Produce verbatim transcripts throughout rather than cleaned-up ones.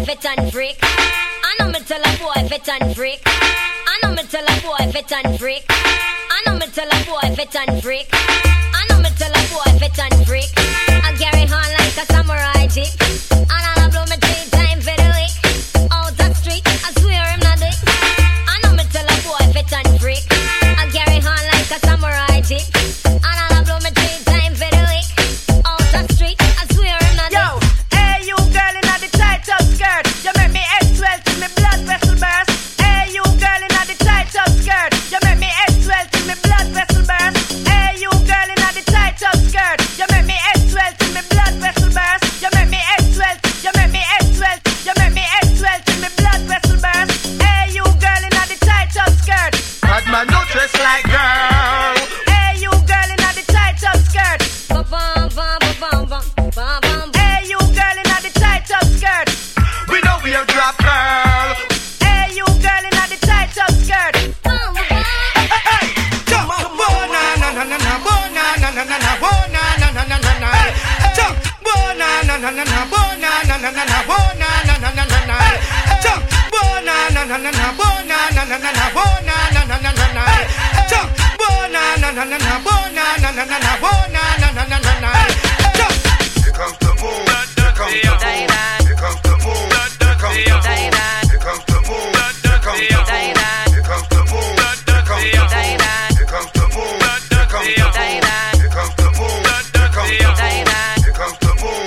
fit and freak. I know me tell a boy fit and freak. I know me tell a boy fit and freak. I know me tell a boy fit and freak. I know me tell a boy fit and freak. I carry on like a samurai chick. And I'll blow me three times for the week. Out the street, I swear him not dick. I know me tell a boy fit and freak. I carry on like a samurai chick. And I'll blow me three times for the week. Out the street, I swear him not dick. Yo, hey you girl in the tight up skirt. You make me head swell till me blood vessel burst. Hey you girl in the tight up skirt. You make me head swell till me blood vessel burst. Hey you girl in the tight up skirt. You make me head swell till me blood vessel burst. You make me head swell. You make me head swell. You make me head swell till me blood vessel burst. Hey you girl in the tight up skirt. Bad man no dress like girl. Hey you girl in the tight up skirt. Ba-bum, bum, ba-bum, bum, ba-bum. Hey you girl in the tight up skirt. We know we a drop girl. Hey you girl in the tight up skirt. Bum, ba-bum. Hey, hey, jump, bo na na na na na, bo na na na na na, bo na na na na na na. Jump, bo na na na na na, bo na na na na na, bo na na na na na. Jump, bo na na na na na, bo na na na na na, bo na na na na na. Jump, bo na na na na na, bo na na na na na, bo na na na na na. Jump. Here comes the move. Here comes the move. Here comes the move. Here comes the move. Here comes the move. Here comes the move. Here comes the move. Here comes the move. Here comes the move. Here comes the move. Here comes the move. Here comes the move. Here comes the move.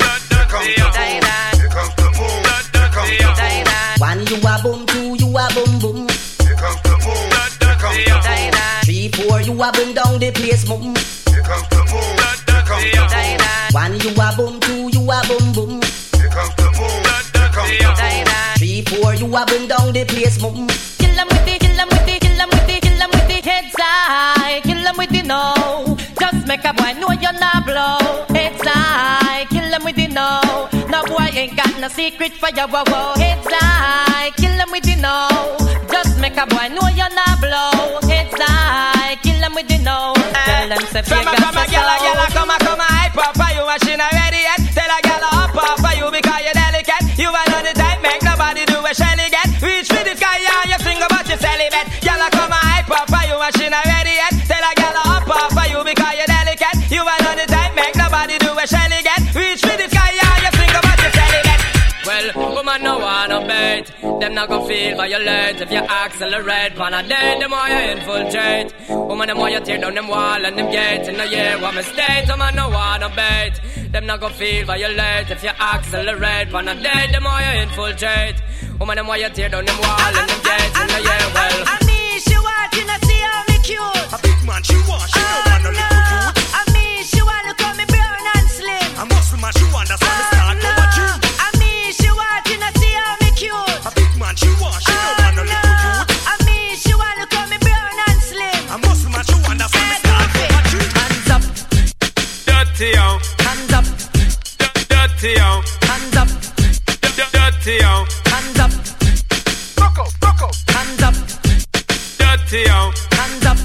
Here comes the move. Here comes the move. One you a boom, two you a boom boom. Here comes the move. Here comes the move. Three, four you a boom down the place boom. Here comes the move. Here comes the move. One you a boom, two you a boom boom. Here comes the move. Here comes the move. Three, four you a boom down the place boom. Kill 'em with the, kill 'em with the, kill 'em with the, kill 'em with the heads high. Kill 'em with the no. Just make a boy know you're not blow. Heads high. Kill 'em with the no. No boy ain't got no secret for your wow wow. Heads high. Kill 'em with the no. Just make a boy know you're not blow. Heads high. Kill 'em with the no. Tell them say From a, from a gyal, a gyal, a come a, come a hype up for you, and she not ready yet. Tell a gyal a up up for you because you're delicate. You are not the type, make nobody do a shelly get. Reach for the sky, yeah, you sing about your celibate. Gyal a come a hype up for you, and she not ready yet. Tell a gyal a up up for you because you're delicate. You are not the type, make nobody do a shelly get. Reach for the sky, yeah, you sing about your celibate. Well, woman no wanna bait. Them not gon' feel violate if you accelerate. Pan a day, the more you infiltrate. Woman, the more you tear down them wall and them gates. In the year, what mistake, woman no wanna bait. Them not gon' feel violate if you accelerate. Pan a day, the more you infiltrate. Woman, the more you tear down them wall and them gates. In the year, well. I mean, she want you to see how me cute. A big man she want, she don't want no little dude. I mean, she want to call me brown and slim. A muscle man she want, that's why me start to watch you. I mean, she want you to see how me cute. A big man she want, she don't want no little dude. I mean, she want to call me brown and slim. A muscle man she want, that's why me start to watch you. Hands up, Dirty, yo. hands up, Dirty, yo. hands up, Dirty, yo. hands up, Rock up, rock up. hands up, Dirty, yo. hands up,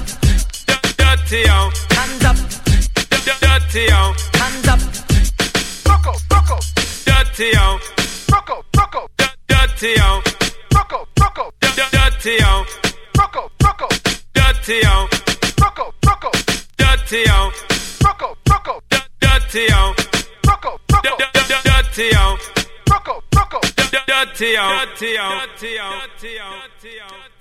Dirty, yo. hands up, Dirty, yo. hands up, Rock up, rock up. Dirty, yo. Rock up, rock up. Dirty, yo. Rock up, rock up. Dirty, yo. Rock up, rock up. Dirty, yo. Rock up, rock up. Dirty, yo. Rock up, rock up. Dirty, yo. Rock up, rock up. Dirty, yo. Rock up, rock up. Dirty, yo. Dirty, yo. Dirty, yo. Dirty, yo.